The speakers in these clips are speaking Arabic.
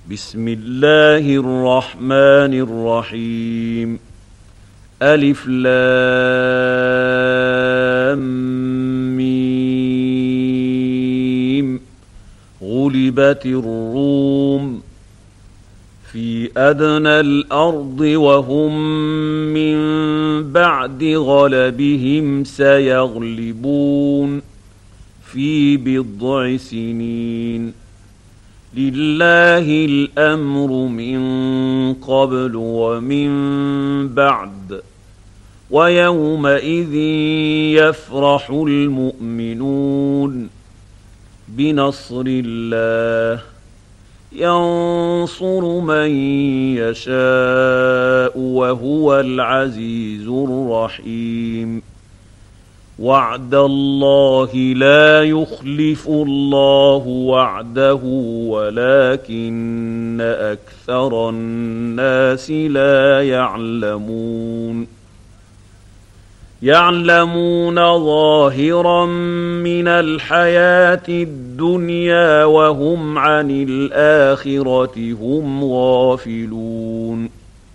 بسم الله الرحمن الرحيم. ألف لام ميم. غلبت الروم في أدنى الأرض وهم من بعد غلبهم سيغلبون في بضع سنين. لله الأمر من قبل ومن بعد ويومئذ يفرح المؤمنون بنصر الله ينصر من يشاء وهو العزيز الرحيم. وعد الله لا يخلف الله وعده ولكن أكثر الناس لا يعلمون. يعلمون ظاهرا من الحياة الدنيا وهم عن الآخرة هم غافلون.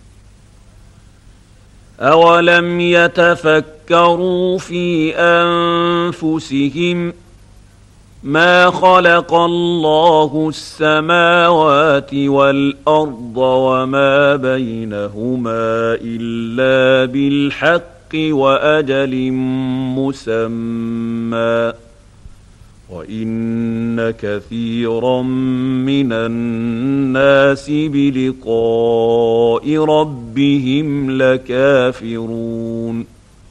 أولم يتفكروا في أنفسهم ما خلق الله السماوات والأرض وما بينهما إلا بالحق وأجل مسمى وإن كثيرا من الناس بلقاء ربهم لكافرون.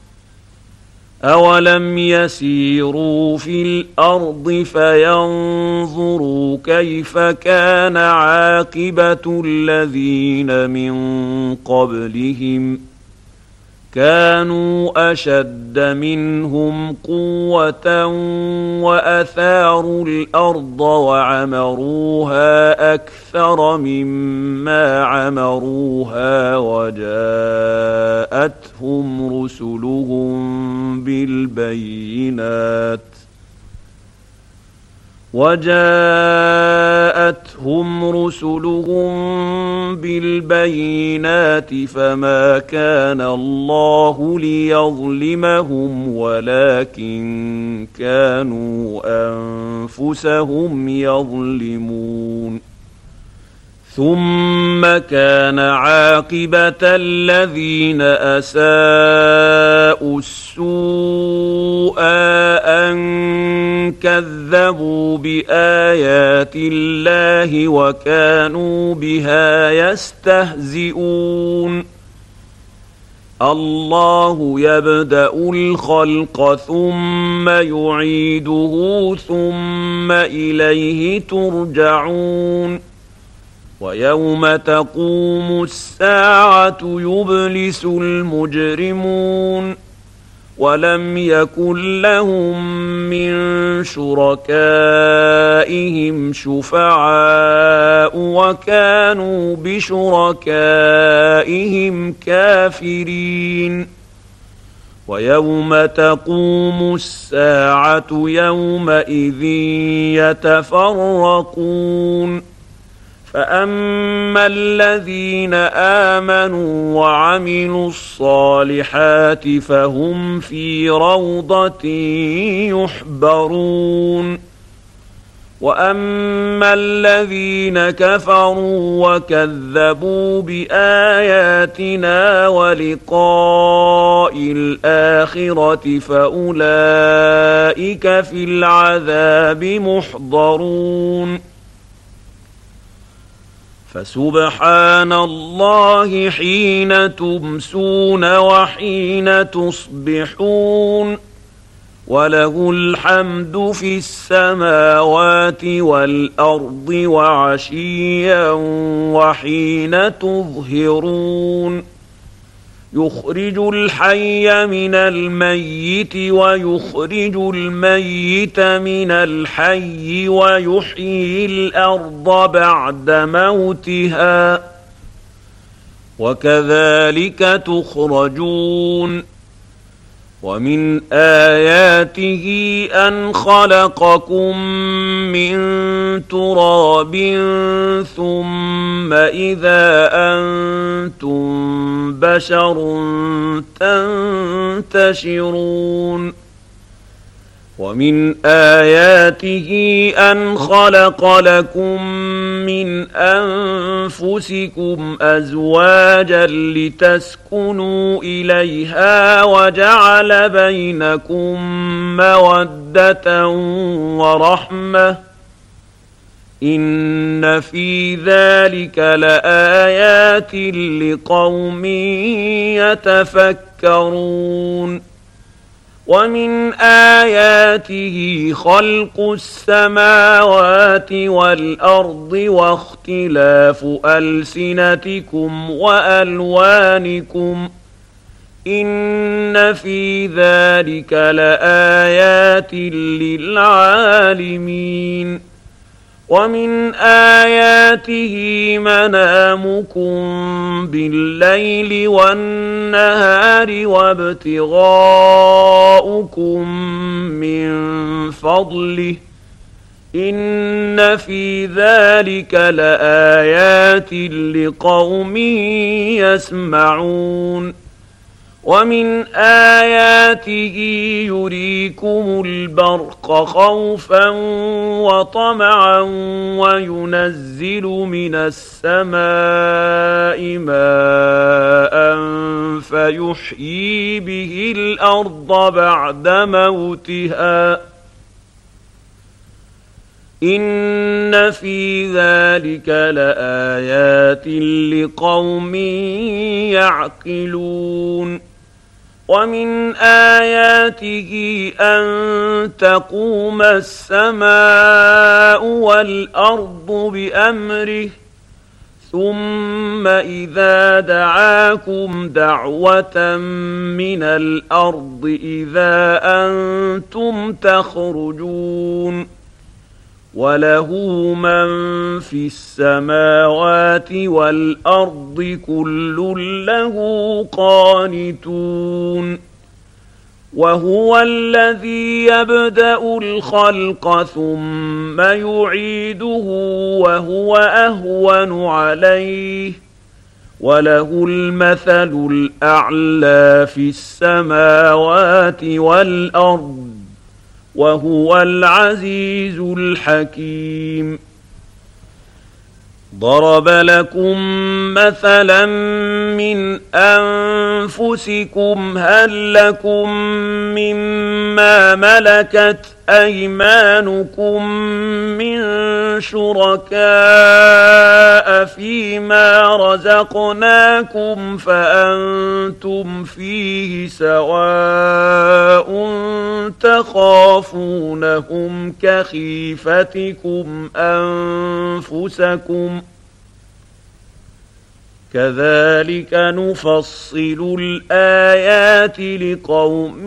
أولم يسيروا في الأرض فينظروا كيف كان عاقبة الذين من قبلهم كانوا أشد منهم قوة وأثاروا الأرض وعمروها أكثر مما عمروها وجاءتهم رسلهم بالبينات فما كان الله ليظلمهم ولكن كانوا أنفسهم يظلمون. ثم كان عاقبة الذين أساءوا السوء أن كذبوا بآيات الله وكانوا بها يستهزئون. الله يبدأ الخلق ثم يعيده ثم إليه ترجعون. ويوم تقوم الساعة يبلس المجرمون ولم يكن لهم من شركائهم شفعاء وكانوا بشركائهم كافرين. ويوم تقوم الساعة يومئذ يتفرقون. فأما الذين آمنوا وعملوا الصالحات فهم في روضة يحبرون. وأما الذين كفروا وكذبوا بآياتنا ولقاء الآخرة فأولئك في العذاب محضرون. فسبحان الله حين تمسون وحين تصبحون وله الحمد في السماوات والأرض وعشيا وحين تظهرون. يخرج الحي من الميت ويخرج الميت من الحي ويحيي الأرض بعد موتها وكذلك تخرجون. ومن آياته أن خلقكم من تراب ثم ثم إذا أنتم بشر تنتشرون ومن آياته أن خلق لكم من أنفسكم أزواجا لتسكنوا إليها وجعل بينكم مودة ورحمة إن في ذلك لآيات لقوم يتفكرون ومن آياته خلق السماوات والأرض واختلاف ألسنتكم وألوانكم إن في ذلك لآيات للعالمين ومن آياته منامكم بالليل والنهار وابتغاؤكم من فضله إن في ذلك لآيات لقوم يسمعون ومن آياته يريكم البرق خوفا وطمعا وينزل من السماء ماء فيحيي به الأرض بعد موتها إن في ذلك لآيات لقوم يعقلون ومن آياته أن تقوم السماء والأرض بأمره ثم إذا دعاكم دعوة من الأرض إذا أنتم تخرجون وله من في السماوات والأرض كل له قانتون وهو الذي يبدأ الخلق ثم يعيده وهو أهون عليه وله المثل الأعلى في السماوات والأرض وهو العزيز الحكيم ضرب لكم مثلا من أنفسكم هل لكم مما ملكت أيمانكم من شركاء فيما رزقناكم فأنتم فيه سواء تخافونهم كخيفتكم أنفسكم كذلك نفصل الآيات لقوم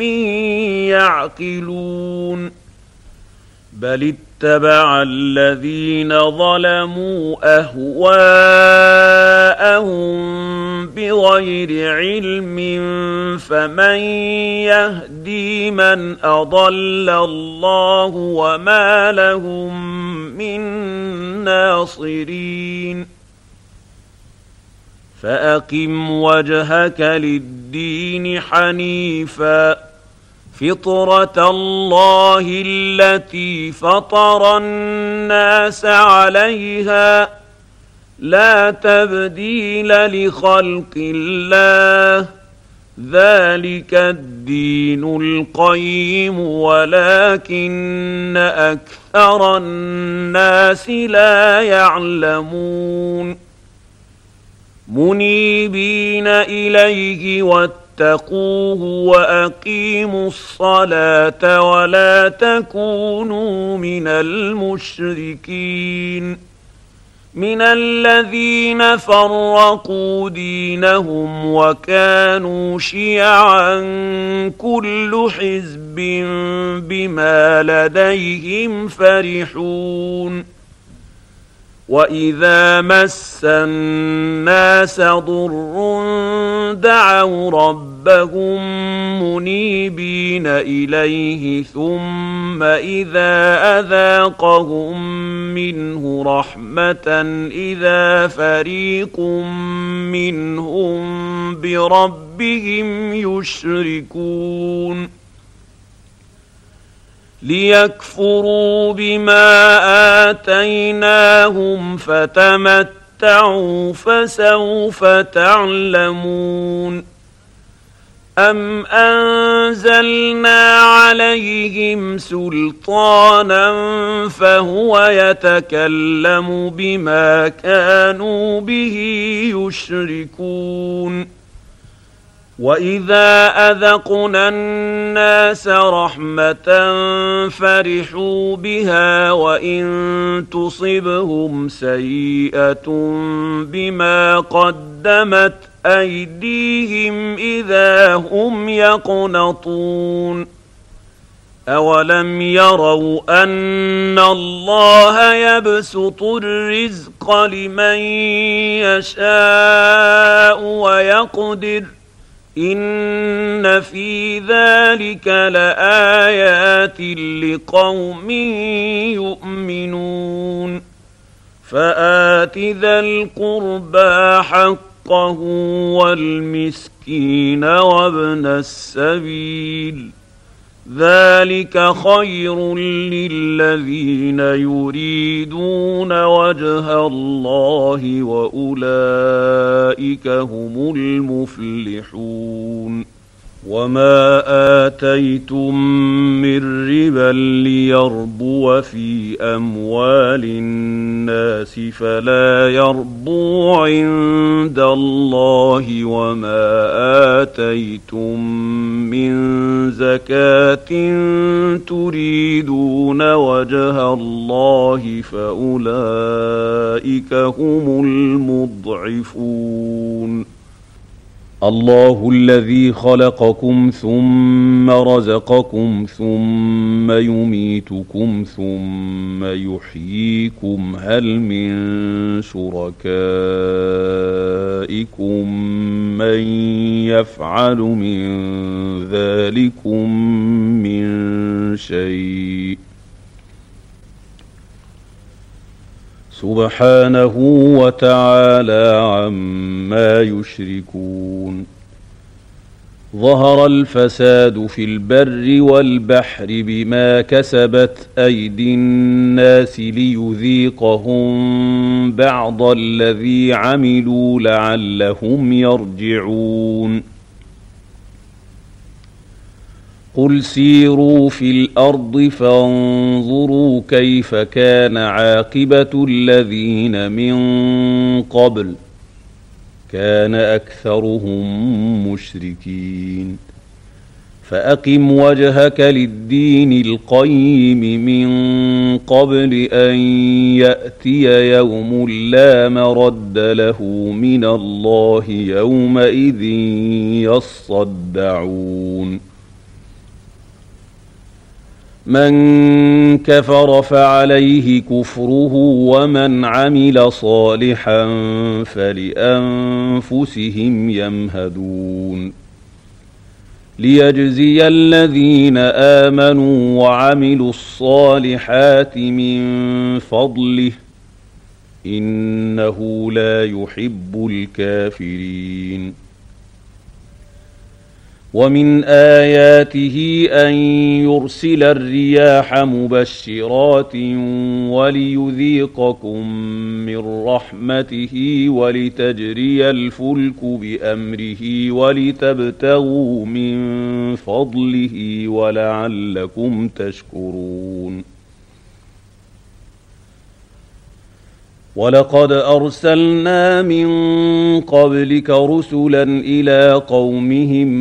يعقلون بل اتبع الذين ظلموا أهواءهم بغير علم فمن يهدي من أضل الله وما لهم من ناصرين فأقم وجهك للدين حنيفا فطرة الله التي فطر الناس عليها لا تبديل لخلق الله ذلك الدين القيم ولكن أكثر الناس لا يعلمون منيبين إليه واتقوه وأقيموا الصلاة ولا تكونوا من المشركين من الذين فرقوا دينهم وكانوا شيعا كل حزب بما لديهم فرحون وإذا مس الناس ضر دعوا ربهم منيبين إليه ثم إذا أذاقهم منه رحمة إذا فريق منهم بربهم يشركون ليكفروا بما آتيناهم فتمتعوا فسوف تعلمون أم أنزلنا عليهم سلطانا فهو يتكلم بما كانوا به يشركون وإذا أذقنا الناس رحمة فرحوا بها وإن تصبهم سيئة بما قدمت أيديهم إذا هم يقنطون أولم يروا أن الله يبسط الرزق لمن يشاء ويقدر إن في ذلك لآيات لقوم يؤمنون فآت ذا القربى حقه والمسكين وابن السبيل ذلك خير للذين يريدون وجه الله وأولئك هم المفلحون وما آتيتم من ربا ليربو في أموال الناس فلا يربو عند الله وما آتيتم من زكاة تريدون وجه الله فأولئك هم المضعفون الله الذي خلقكم ثم رزقكم ثم يميتكم ثم يحييكم هل من شركائكم من يفعل من ذلكم من شيء سبحانه وتعالى عما يشركون ظهر الفساد في البر والبحر بما كسبت أيدي الناس ليذيقهم بعض الذي عملوا لعلهم يرجعون قل سيروا في الأرض فانظروا كيف كان عاقبة الذين من قبل كان أكثرهم مشركين فأقم وجهك للدين القيم من قبل أن يأتي يوم لا مرد له من الله يومئذ يصدعون من كفر فعليه كفره ومن عمل صالحا فلأنفسهم يمهدون ليجزي الذين آمنوا وعملوا الصالحات من فضله إنه لا يحب الكافرين ومن آياته أن يرسل الرياح مبشرات وليذيقكم من رحمته ولتجري الفلك بأمره ولتبتغوا من فضله ولعلكم تشكرون ولقد أرسلنا من قبلك رسلا إلى قومهم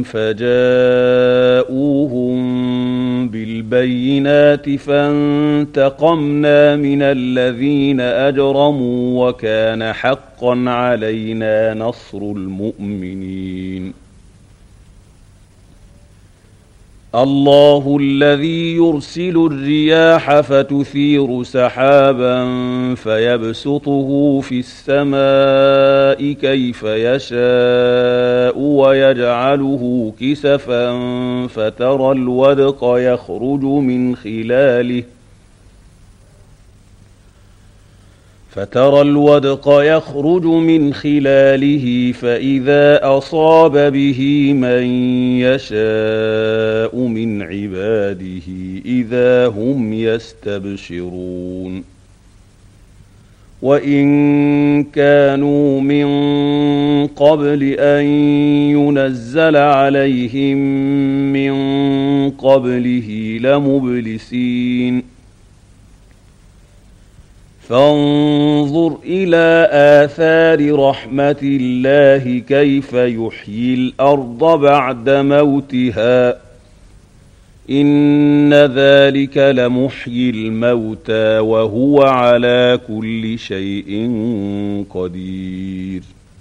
فجاءوهم بالبينات فانتقمنا من الذين أجرموا وكان حقا علينا نصر المؤمنين الله الذي يرسل الرياح فتثير سحابا فيبسطه في السماء كيف يشاء ويجعله كسفا فترى الودق يخرج من خلاله فإذا أصاب به من يشاء من عباده إذا هم يستبشرون وإن كانوا من قبل أن ينزل عليهم من قبله لمبلسين فانظر إلى آثار رحمة الله كيف يحيي الأرض بعد موتها إن ذلك لمحيي الموتى وهو على كل شيء قدير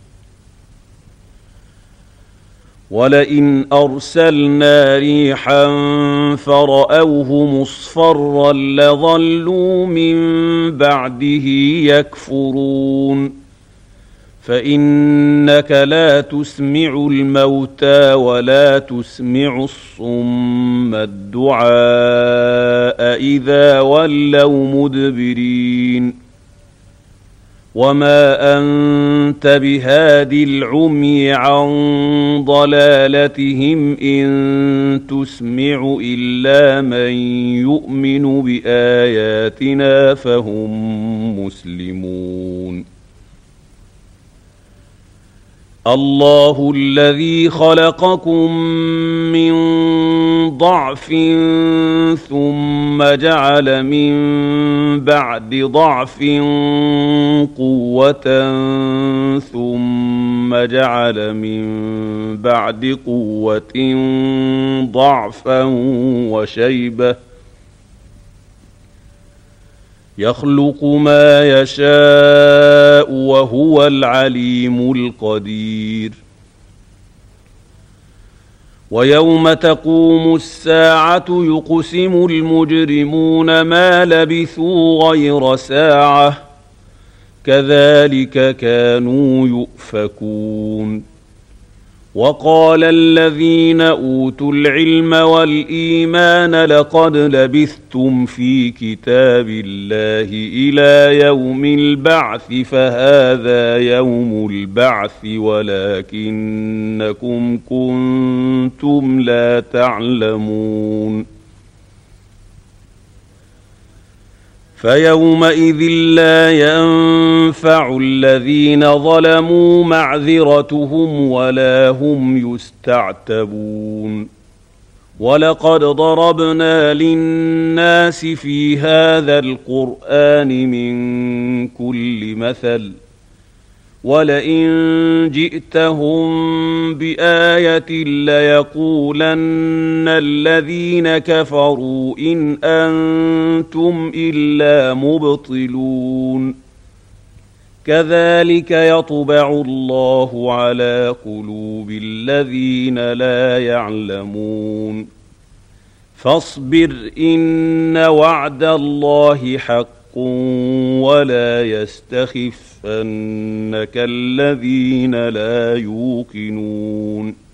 ولئن أرسلنا ريحا فرأوه مصفرا لظلوا من بعده يكفرون فإنك لا تسمع الموتى ولا تسمع الصم الدعاء إذا ولوا مدبرين وما أنت بهاد العمي عن ضلالتهم إن تسمع إلا من يؤمن بآياتنا فهم مسلمون الله الذي خلقكم من ضعف ثم جعل من بعد ضعف قوة ثم جعل من بعد قوة ضعفا وشيبة يخلق ما يشاء وهو العليم القدير ويوم تقوم الساعة يقسم المجرمون ما لبثوا غير ساعة كذلك كانوا يؤفكون وقال الذين أوتوا العلم والإيمان لقد لبثتم في كتاب الله إلى يوم البعث فهذا يوم البعث ولكنكم كنتم لا تعلمون فيومئذ لا ينفع الذين ظلموا معذرتهم ولا هم يستعتبون ولقد ضربنا للناس في هذا القرآن من كل مثل ولئن جئتهم بآية ليقولن الذين كفروا إن أنتم إلا مبطلون كذلك يطبع الله على قلوب الذين لا يعلمون فاصبر إن وعد الله حق ولا يستخفنك الذين لا يوقنون